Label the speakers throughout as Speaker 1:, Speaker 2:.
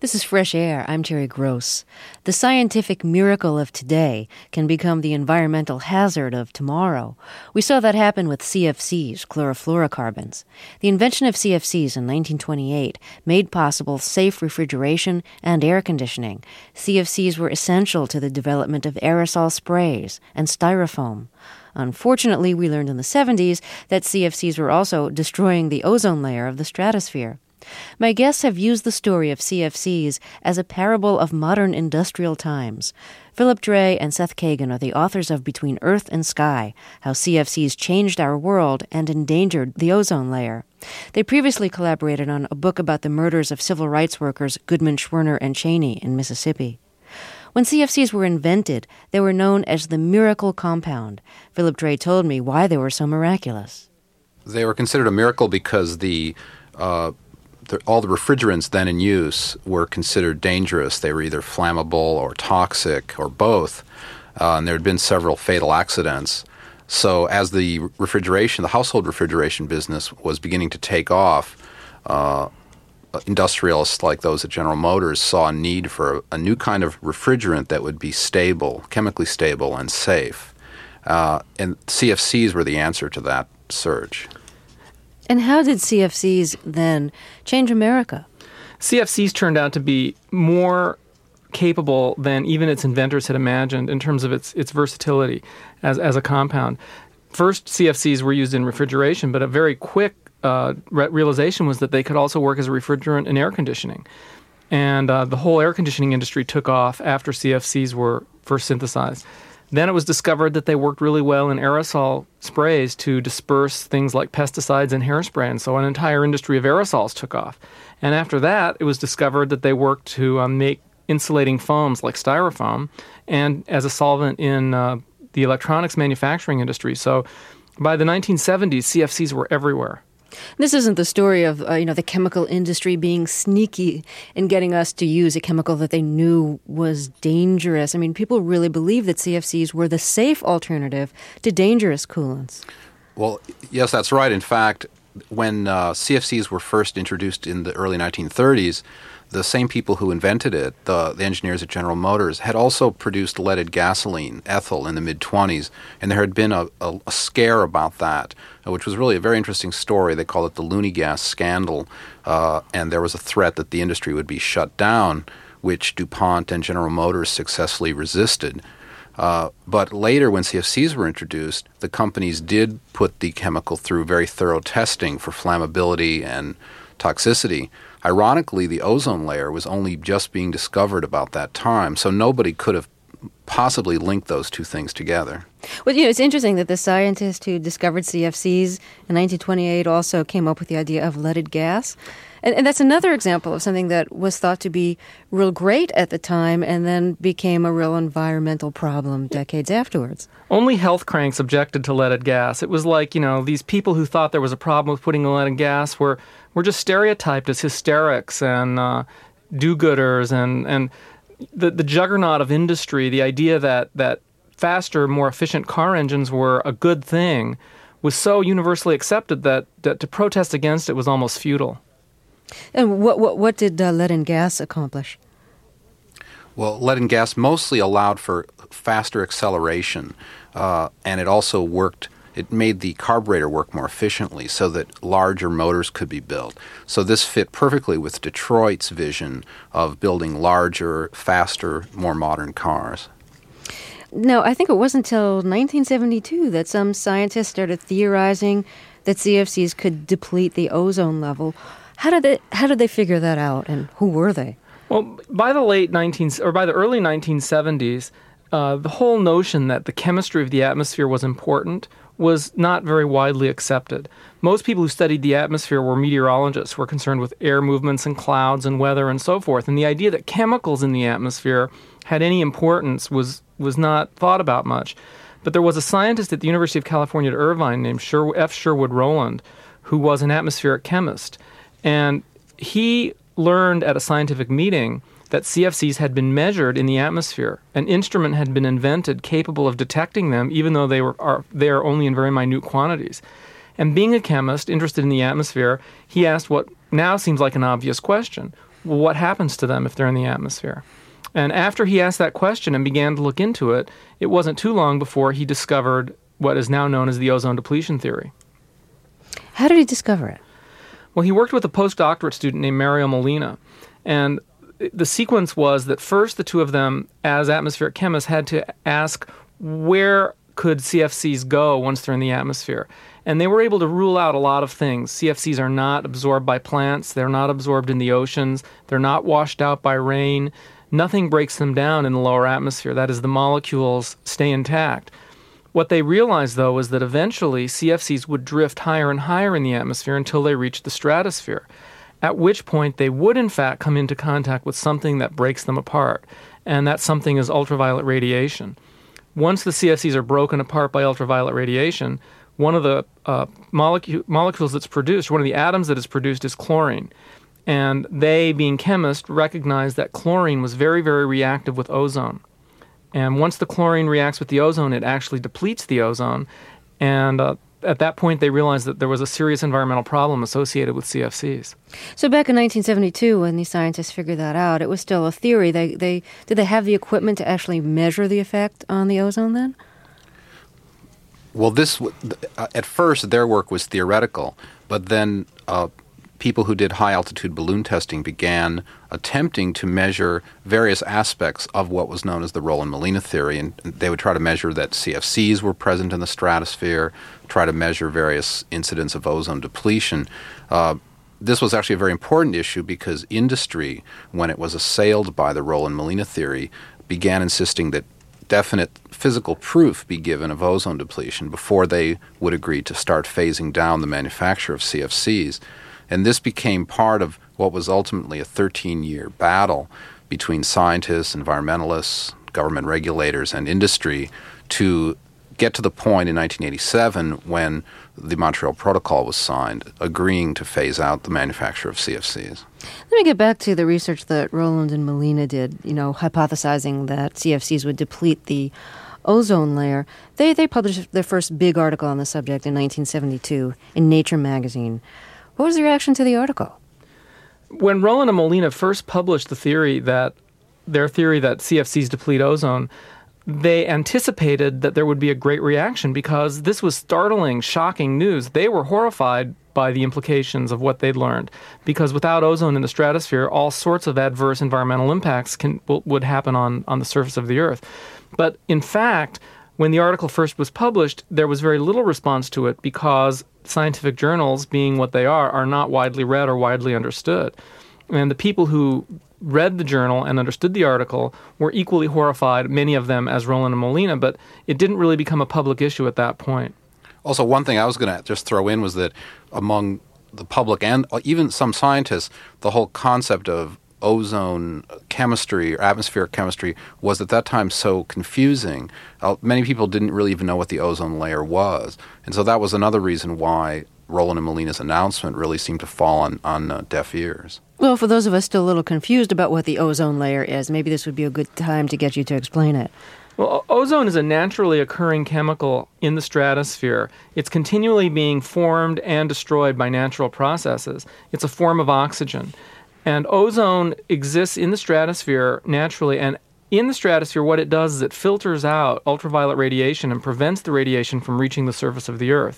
Speaker 1: This is Fresh Air. I'm Terry Gross. The scientific miracle of today can become the environmental hazard of tomorrow. We saw that happen with CFCs, chlorofluorocarbons. The invention of CFCs in 1928 made possible safe refrigeration and air conditioning. CFCs were essential to the development of aerosol sprays and styrofoam. Unfortunately, we learned in the 70s that CFCs were also destroying the ozone layer of the stratosphere. My guests have used the story of CFCs as a parable of modern industrial times. Philip Dray and Seth Kagan are the authors of Between Earth and Sky, How CFCs Changed Our World and Endangered the Ozone Layer. They previously collaborated on a book about the murders of civil rights workers Goodman, Schwerner, and Cheney in Mississippi. When CFCs were invented, they were known as the miracle compound. Philip Dray told me why they were so miraculous.
Speaker 2: They were considered a miracle because all the refrigerants then in use were considered dangerous. They were either flammable or toxic or both, and there had been several fatal accidents. So as the household refrigeration business was beginning to take off, industrialists like those at General Motors saw a need for a new kind of refrigerant that would be stable, chemically stable and safe. And CFCs were the answer to that surge.
Speaker 1: And how did CFCs then change America?
Speaker 3: CFCs turned out to be more capable than even its inventors had imagined in terms of its versatility as a compound. First, CFCs were used in refrigeration, but a very quick realization was that they could also work as a refrigerant in air conditioning. And the whole air conditioning industry took off after CFCs were first synthesized. Then it was discovered that they worked really well in aerosol sprays to disperse things like pesticides and hairspray, and so an entire industry of aerosols took off. And after that, it was discovered that they worked to make insulating foams like styrofoam and as a solvent in the electronics manufacturing industry. So by the 1970s, CFCs were everywhere.
Speaker 1: This isn't the story of the chemical industry being sneaky in getting us to use a chemical that they knew was dangerous. I mean, people really believe that CFCs were the safe alternative to dangerous coolants.
Speaker 2: Well, yes, that's right. In fact, when CFCs were first introduced in the early 1930s, the same people who invented it, the engineers at General Motors, had also produced leaded gasoline, ethyl, in the mid-'20s, and there had been a scare about that, which was really a very interesting story. They call it the Looney gas scandal, and there was a threat that the industry would be shut down, which DuPont and General Motors successfully resisted. But later, when CFCs were introduced, the companies did put the chemical through very thorough testing for flammability and toxicity. Ironically, the ozone layer was only just being discovered about that time, so nobody could have possibly linked those two things together.
Speaker 1: Well, it's interesting that the scientist who discovered CFCs in 1928 also came up with the idea of leaded gas. And that's another example of something that was thought to be real great at the time and then became a real environmental problem decades afterwards.
Speaker 3: Only health cranks objected to leaded gas. It was like, these people who thought there was a problem with putting leaded gas were just stereotyped as hysterics and do-gooders and the juggernaut of industry, the idea that faster, more efficient car engines were a good thing was so universally accepted that to protest against it was almost futile.
Speaker 1: And what did lead and gas accomplish?
Speaker 2: Well, lead and gas mostly allowed for faster acceleration, and it also worked. It made the carburetor work more efficiently so that larger motors could be built. So this fit perfectly with Detroit's vision of building larger, faster, more modern cars.
Speaker 1: Now, I think it wasn't until 1972 that some scientists started theorizing that CFCs could deplete the ozone level. How did they figure that out, and who were they?
Speaker 3: Well, by the early 1970s, the whole notion that the chemistry of the atmosphere was important was not very widely accepted. Most people who studied the atmosphere were meteorologists, were concerned with air movements and clouds and weather and so forth. And the idea that chemicals in the atmosphere had any importance was not thought about much. But there was a scientist at the University of California at Irvine named F. Sherwood Rowland, who was an atmospheric chemist. And he learned at a scientific meeting that CFCs had been measured in the atmosphere. An instrument had been invented capable of detecting them, even though they are only in very minute quantities. And being a chemist interested in the atmosphere, he asked what now seems like an obvious question. what happens to them if they're in the atmosphere? And after he asked that question and began to look into it, it wasn't too long before he discovered what is now known as the ozone depletion theory.
Speaker 1: How did he discover it?
Speaker 3: Well, he worked with a postdoctorate student named Mario Molina, and the sequence was that first the two of them, as atmospheric chemists, had to ask where could CFCs go once they're in the atmosphere. And they were able to rule out a lot of things. CFCs are not absorbed by plants. They're not absorbed in the oceans. They're not washed out by rain. Nothing breaks them down in the lower atmosphere. That is, the molecules stay intact. What they realized, though, was that eventually CFCs would drift higher and higher in the atmosphere until they reached the stratosphere, at which point they would, in fact, come into contact with something that breaks them apart, and that something is ultraviolet radiation. Once the CFCs are broken apart by ultraviolet radiation, one of the molecules that's produced, one of the atoms that is produced, is chlorine. And they, being chemists, recognized that chlorine was very, very reactive with ozone. And once the chlorine reacts with the ozone, it actually depletes the ozone. And at that point, they realized that there was a serious environmental problem associated with CFCs.
Speaker 1: So back in 1972, when these scientists figured that out, it was still a theory. Did they have the equipment to actually measure the effect on the ozone then?
Speaker 2: Well, at first, their work was theoretical, but then people who did high-altitude balloon testing began attempting to measure various aspects of what was known as the Rowland-Molina theory, and they would try to measure that CFCs were present in the stratosphere, try to measure various incidents of ozone depletion. This was actually a very important issue because industry, when it was assailed by the Rowland-Molina theory, began insisting that definite physical proof be given of ozone depletion before they would agree to start phasing down the manufacture of CFCs. And this became part of what was ultimately a 13-year battle between scientists, environmentalists, government regulators, and industry to get to the point in 1987 when the Montreal Protocol was signed, agreeing to phase out the manufacture of CFCs.
Speaker 1: Let me get back to the research that Rowland and Molina did, hypothesizing that CFCs would deplete the ozone layer. They published their first big article on the subject in 1972 in Nature magazine. What was the reaction to the article?
Speaker 3: When Rowland and Molina first published their theory that CFCs deplete ozone, they anticipated that there would be a great reaction because this was startling, shocking news. They were horrified by the implications of what they'd learned because without ozone in the stratosphere, all sorts of adverse environmental impacts would happen on the surface of the Earth. But in fact, when the article first was published, there was very little response to it because scientific journals, being what they are not widely read or widely understood. And the people who read the journal and understood the article were equally horrified, many of them as Rowland and Molina, but it didn't really become a public issue at that point.
Speaker 2: Also, one thing I was going to just throw in was that among the public and even some scientists, the whole concept of ozone chemistry or atmospheric chemistry was at that time so confusing. Many people didn't really even know what the ozone layer was. And so that was another reason why Rowland and Molina's announcement really seemed to fall on deaf ears.
Speaker 1: Well, for those of us still a little confused about what the ozone layer is, maybe this would be a good time to get you to explain it.
Speaker 3: Well, ozone is a naturally occurring chemical in the stratosphere. It's continually being formed and destroyed by natural processes. It's a form of oxygen. And ozone exists in the stratosphere naturally, and in the stratosphere what it does is it filters out ultraviolet radiation and prevents the radiation from reaching the surface of the Earth.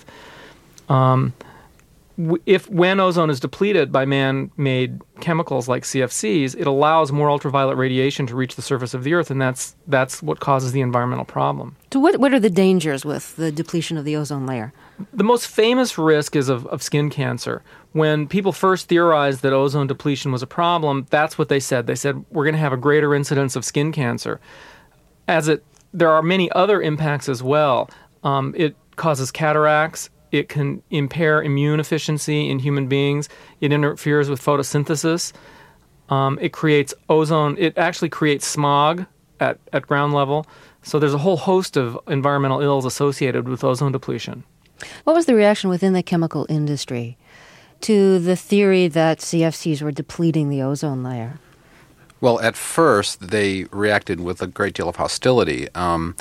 Speaker 3: When ozone is depleted by man-made chemicals like CFCs, it allows more ultraviolet radiation to reach the surface of the Earth, and that's what causes the environmental problem.
Speaker 1: So what are the dangers with the depletion of the ozone layer?
Speaker 3: The most famous risk is of skin cancer. When people first theorized that ozone depletion was a problem, that's what they said. They said, we're going to have a greater incidence of skin cancer. There are many other impacts as well. It causes cataracts. It can impair immune efficiency in human beings. It interferes with photosynthesis. It creates ozone. It actually creates smog at ground level. So there's a whole host of environmental ills associated with ozone depletion.
Speaker 1: What was the reaction within the chemical industry to the theory that CFCs were depleting the ozone layer?
Speaker 2: Well, at first, they reacted with a great deal of hostility.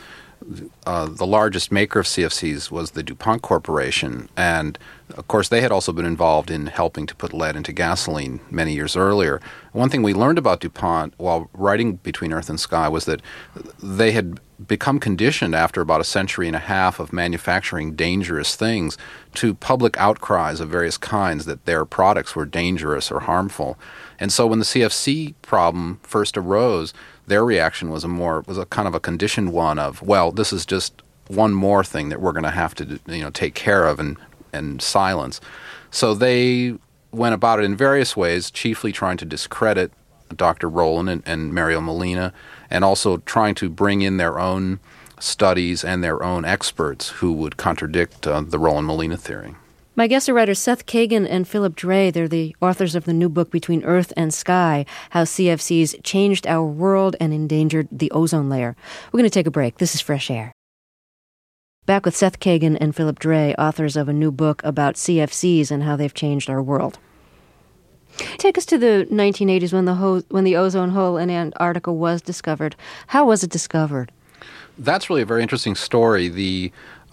Speaker 2: the largest maker of CFCs was the DuPont Corporation, and of course they had also been involved in helping to put lead into gasoline many years earlier. One thing we learned about DuPont while writing Between Earth and Sky was that they had become conditioned after about a century and a half of manufacturing dangerous things to public outcries of various kinds that their products were dangerous or harmful. And so when the CFC problem first arose, their reaction was a kind of a conditioned one of, well, this is just one more thing that we're going to have to take care of and silence. So they went about it in various ways, chiefly trying to discredit Dr. Rowland and Mario Molina, and also trying to bring in their own studies and their own experts who would contradict the Rowland-Molina theory.
Speaker 1: My guests are writers Seth Kagan and Philip Dray. They're the authors of the new book, Between Earth and Sky, How CFCs Changed Our World and Endangered the Ozone Layer. We're going to take a break. This is Fresh Air. Back with Seth Kagan and Philip Dray, authors of a new book about CFCs and how they've changed our world. Take us to the 1980s when the ozone hole in Antarctica was discovered. How was it discovered?
Speaker 2: That's really a very interesting story. The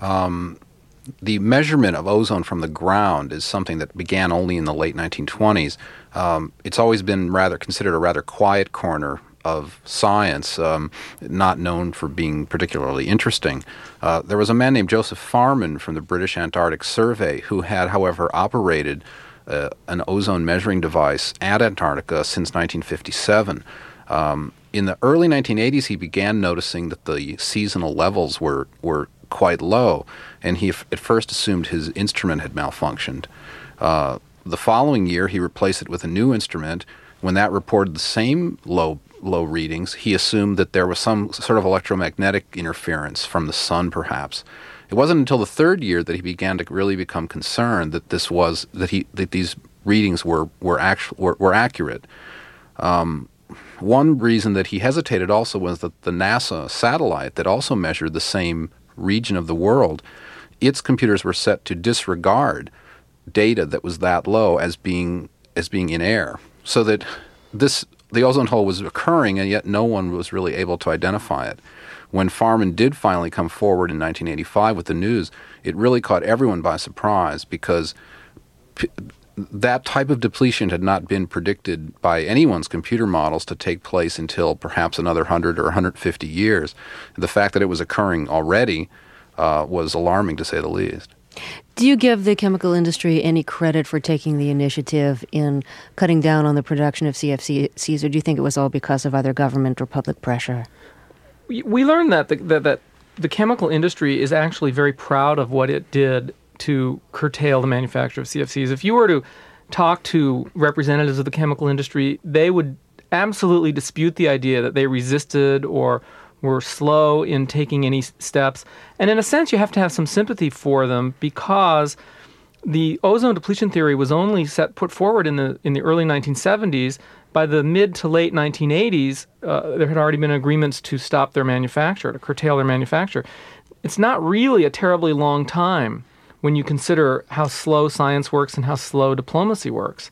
Speaker 2: measurement of ozone from the ground is something that began only in the late 1920s. It's always been considered a rather quiet corner of science, not known for being particularly interesting. There was a man named Joseph Farman from the British Antarctic Survey who had, however, operated an ozone measuring device at Antarctica since 1957. In the early 1980s, he began noticing that the seasonal levels were quite low, and he at first assumed his instrument had malfunctioned. The following year, he replaced it with a new instrument. When that reported the same low readings, he assumed that there was some sort of electromagnetic interference from the sun, perhaps. It wasn't until the third year that he began to really become concerned that these readings were accurate. One reason that he hesitated also was that the NASA satellite that also measured the same region of the world, its computers were set to disregard data that was that low as being in air, so that the ozone hole was occurring, and yet no one was really able to identify it. When Farman did finally come forward in 1985 with the news, it really caught everyone by surprise because that type of depletion had not been predicted by anyone's computer models to take place until perhaps another 100 or 150 years. The fact that it was occurring already was alarming, to say the least.
Speaker 1: Do you give the chemical industry any credit for taking the initiative in cutting down on the production of CFCs, or do you think it was all because of either government or public pressure?
Speaker 3: We learned that the chemical industry is actually very proud of what it did to curtail the manufacture of CFCs. If you were to talk to representatives of the chemical industry, they would absolutely dispute the idea that they resisted or were slow in taking any steps. And in a sense, you have to have some sympathy for them because the ozone depletion theory was only put forward in the early 1970s. By the mid to late 1980s, there had already been agreements to stop their manufacture, to curtail their manufacture. It's not really a terribly long time when you consider how slow science works and how slow diplomacy works,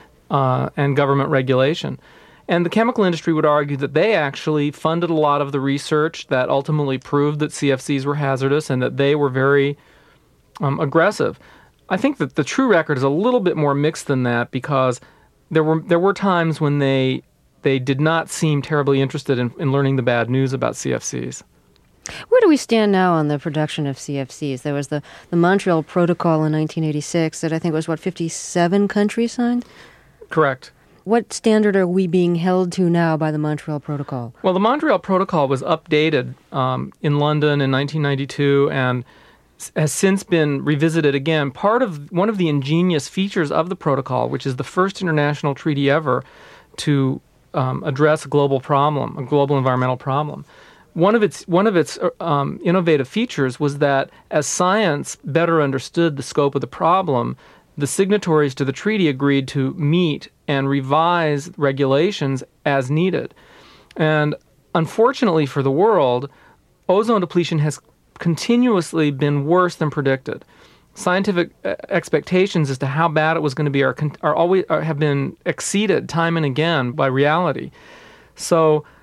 Speaker 3: and government regulation. And the chemical industry would argue that they actually funded a lot of the research that ultimately proved that CFCs were hazardous and that they were very aggressive. I think that the true record is a little bit more mixed than that because there were times when they did not seem terribly interested in learning the bad news about CFCs.
Speaker 1: Where do we stand now on the production of CFCs? There was the Montreal Protocol in 1986 that I think was, 57 countries signed?
Speaker 3: Correct.
Speaker 1: What standard are we being held to now by the Montreal Protocol?
Speaker 3: Well, the Montreal Protocol was updated in London in 1992 and has since been revisited again. One of the ingenious features of the protocol, which is the first international treaty ever to address a global environmental problem. One of its innovative features was that as science better understood the scope of the problem, the signatories to the treaty agreed to meet and revise regulations as needed. And unfortunately for the world, ozone depletion has continuously been worse than predicted. Scientific expectations as to how bad it was going to be have been exceeded time and again by reality. So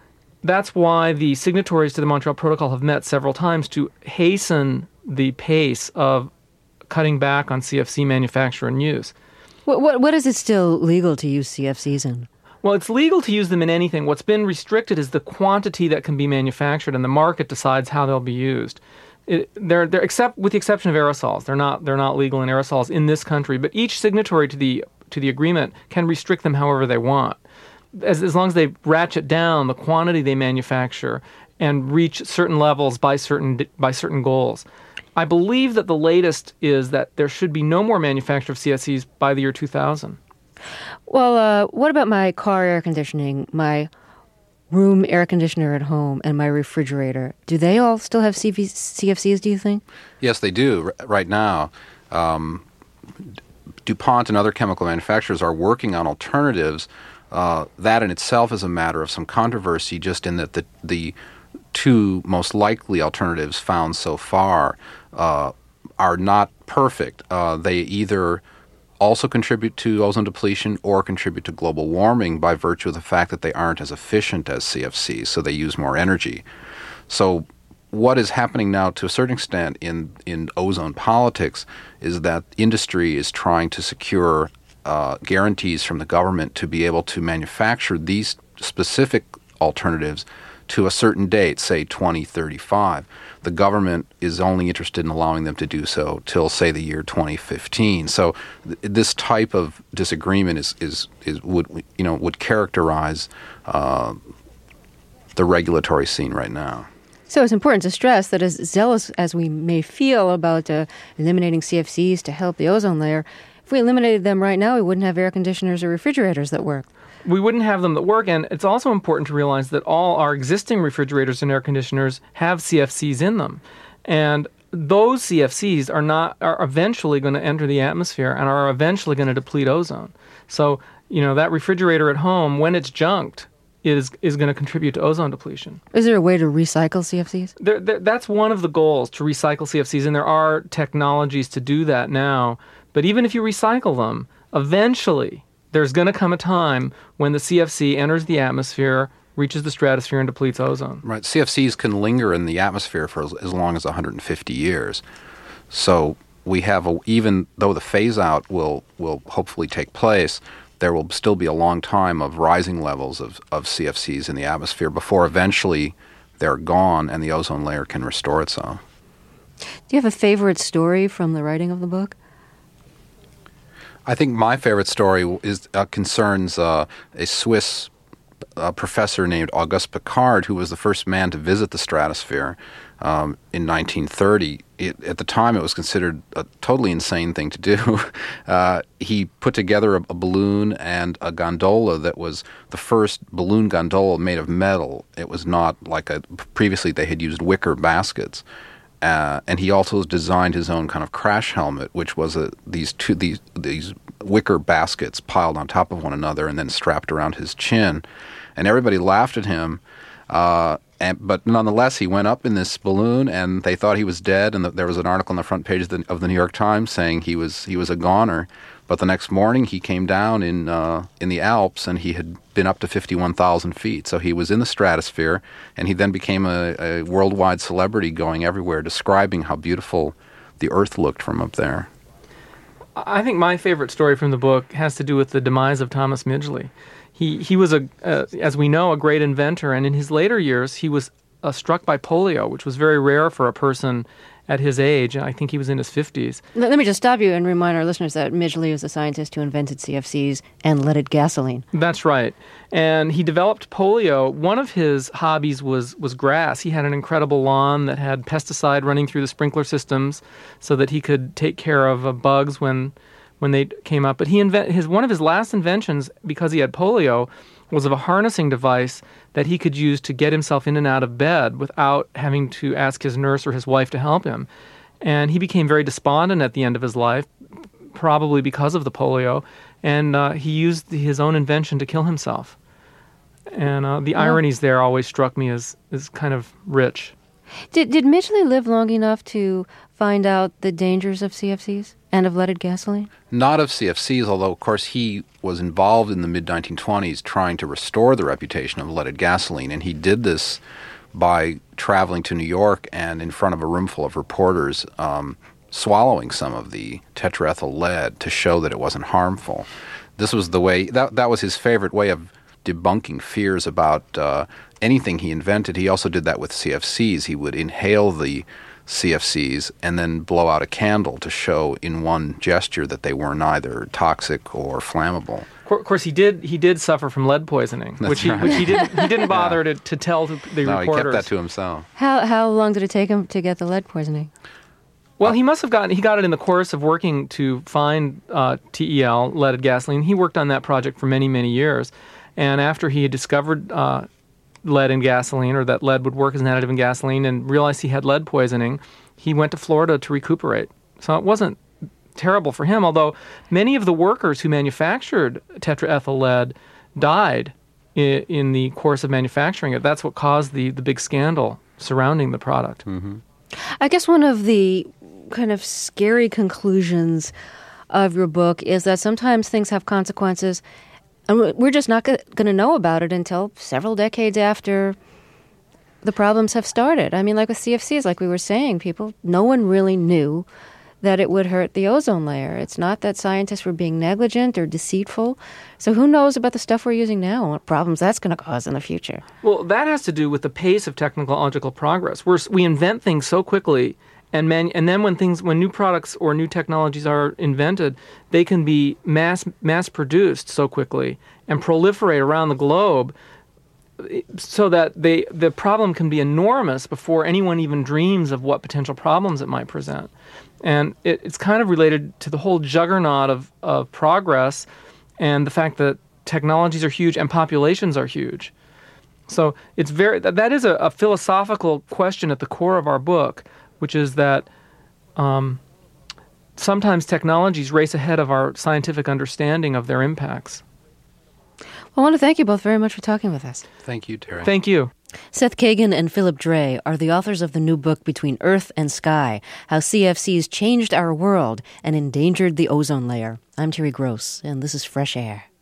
Speaker 3: that's why the signatories to the Montreal Protocol have met several times to hasten the pace of cutting back on CFC manufacture and use.
Speaker 1: What is it still legal to use CFCs in?
Speaker 3: Well, it's legal to use them in anything. What's been restricted is the quantity that can be manufactured, and the market decides how they'll be used. They're except with the exception of aerosols. They're not legal in aerosols in this country. But each signatory to the agreement can restrict them however they want, as long as they ratchet down the quantity they manufacture and reach certain levels by certain goals. I believe that the latest is that there should be no more manufacture of CFCs by the year 2000.
Speaker 1: Well, what about my car air conditioning, my room air conditioner at home, and my refrigerator? Do they all still have CFCs, do you think?
Speaker 2: Yes, they do. Right now, DuPont and other chemical manufacturers are working on alternatives. That in itself is a matter of some controversy, just in that the two most likely alternatives found so far are not perfect. They either also contribute to ozone depletion or contribute to global warming by virtue of the fact that they aren't as efficient as CFCs, so they use more energy. So what is happening now to a certain extent in ozone politics is that industry is trying to secure guarantees from the government to be able to manufacture these specific alternatives to a certain date, say 2035. The government is only interested in allowing them to do so till, say, the year 2015. So this type of disagreement would characterize the regulatory scene right now.
Speaker 1: So it's important to stress that as zealous as we may feel about eliminating CFCs to help the ozone layer, if we eliminated them right now, we wouldn't have air conditioners or refrigerators that work.
Speaker 3: We wouldn't have them that work, and it's also important to realize that all our existing refrigerators and air conditioners have CFCs in them. And those CFCs are eventually going to enter the atmosphere and are eventually going to deplete ozone. So, that refrigerator at home, when it's junked, is going to contribute to ozone depletion.
Speaker 1: Is there a way to recycle CFCs?
Speaker 3: That's one of the goals, to recycle CFCs, and there are technologies to do that now. But even if you recycle them, eventually there's going to come a time when the CFC enters the atmosphere, reaches the stratosphere, and depletes ozone.
Speaker 2: Right. CFCs can linger in the atmosphere for as long as 150 years. So we have, even though the phase-out will hopefully take place, there will still be a long time of rising levels of CFCs in the atmosphere before eventually they're gone and the ozone layer can restore itself.
Speaker 1: Do you have a favorite story from the writing of the book?
Speaker 2: I think my favorite story concerns a Swiss professor named Auguste Piccard, who was the first man to visit the stratosphere in 1930. At the time, it was considered a totally insane thing to do. He put together a balloon and a gondola that was the first balloon gondola made of metal. It was not like previously they had used wicker baskets. And he also designed his own kind of crash helmet, which was these wicker baskets piled on top of one another and then strapped around his chin. And everybody laughed at him. But nonetheless, he went up in this balloon, and they thought he was dead. And there was an article on the front page of the New York Times saying he was a goner. But the next morning, he came down in the Alps, and he had been up to 51,000 feet. So he was in the stratosphere, and he then became a worldwide celebrity, going everywhere, describing how beautiful the Earth looked from up there.
Speaker 3: I think my favorite story from the book has to do with the demise of Thomas Midgley. He was, as we know, a great inventor, and in his later years, he was struck by polio, which was very rare for a person at his age. I think he was in his 50s.
Speaker 1: Let me just stop you and remind our listeners that Midgley was the scientist who invented CFCs and leaded gasoline.
Speaker 3: That's right. And he developed polio. One of his hobbies was grass. He had an incredible lawn that had pesticide running through the sprinkler systems so that he could take care of bugs when they came up. But one of his last inventions, because he had polio, was of a harnessing device that he could use to get himself in and out of bed without having to ask his nurse or his wife to help him. And he became very despondent at the end of his life, probably because of the polio, and he used his own invention to kill himself. And the ironies there always struck me as kind of rich.
Speaker 1: Did Midgley live long enough to find out the dangers of CFCs and of leaded gasoline?
Speaker 2: Not of CFCs, although, of course, he was involved in the mid-1920s trying to restore the reputation of leaded gasoline, and he did this by traveling to New York and in front of a room full of reporters swallowing some of the tetraethyl lead to show that it wasn't harmful. This was the way, that was his favorite way of debunking fears about anything he invented. He also did that with CFCs. He would inhale the CFCs and then blow out a candle to show in one gesture that they were neither toxic or flammable.
Speaker 3: Of course, he did suffer from lead poisoning, which he didn't bother to tell the reporters.
Speaker 2: No, he kept that to himself.
Speaker 1: How long did it take him to get the lead poisoning?
Speaker 3: Well, he got it in the course of working to find TEL, leaded gasoline. He worked on that project for many, many years. And after he had discovered lead in gasoline, or that lead would work as an additive in gasoline, and realized he had lead poisoning, he went to Florida to recuperate. So it wasn't terrible for him, although many of the workers who manufactured tetraethyl lead died in the course of manufacturing it. That's what caused the big scandal surrounding the product.
Speaker 2: Mm-hmm.
Speaker 1: I guess one of the kind of scary conclusions of your book is that sometimes things have consequences, and we're just not going to know about it until several decades after the problems have started. I mean, like with CFCs, like we were saying, no one really knew that it would hurt the ozone layer. It's not that scientists were being negligent or deceitful. So who knows about the stuff we're using now and what problems that's going to cause in the future?
Speaker 3: Well, that has to do with the pace of technological progress. We invent things so quickly, and then when new products or new technologies are invented, they can be mass produced so quickly and proliferate around the globe, so that the problem can be enormous before anyone even dreams of what potential problems it might present. And it's kind of related to the whole juggernaut of progress and the fact that technologies are huge and populations are huge. So that is a philosophical question at the core of our book, which is that sometimes technologies race ahead of our scientific understanding of their impacts.
Speaker 1: Well, I want to thank you both very much for talking with us.
Speaker 2: Thank you, Terry.
Speaker 3: Thank you.
Speaker 1: Seth Kagan and Philip Dray are the authors of the new book, Between Earth and Sky, How CFCs Changed Our World and Endangered the Ozone Layer. I'm Terry Gross, and this is Fresh Air.